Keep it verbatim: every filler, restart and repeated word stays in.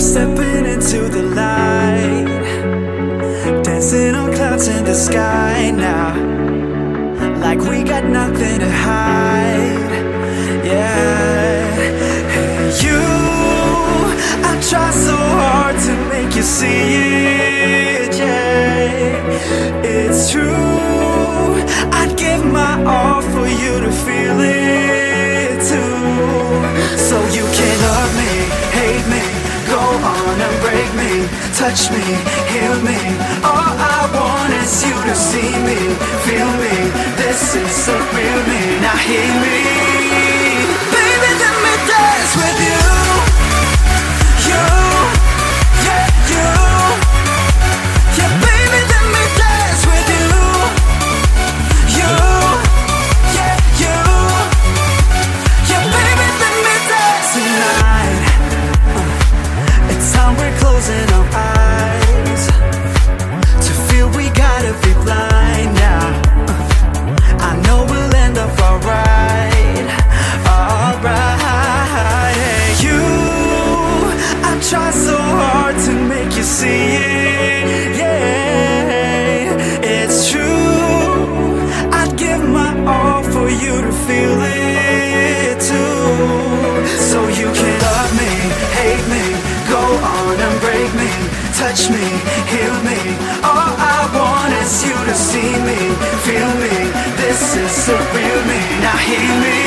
stepping into the light, dancing on clouds in the sky now, like we got nothing to hide. Yeah, hey you, I try so hard to make you see it. Yeah, it's true, I'd give my all for you to feel it too. So you can love me, hate me, go on and break me, touch me, heal me. All I want is you to see me, feel me. This is the real me. Now hear me, baby, let me dance with you. You, yeah, you, yeah, baby, let me dance with you. You, yeah, you, yeah, baby, let me dance tonight. uh, It's time we're closing our eyes to feel we gotta be blind now. uh, I know we'll end up alright, alright. Hey you, I try so hard to make you see it. Yeah, it's true, I'd give my all for you to feel it too. So you can love me, hate me, go on and break me, touch me, heal me. All I want is you to see me, feel me. This is the real me. Now hear me,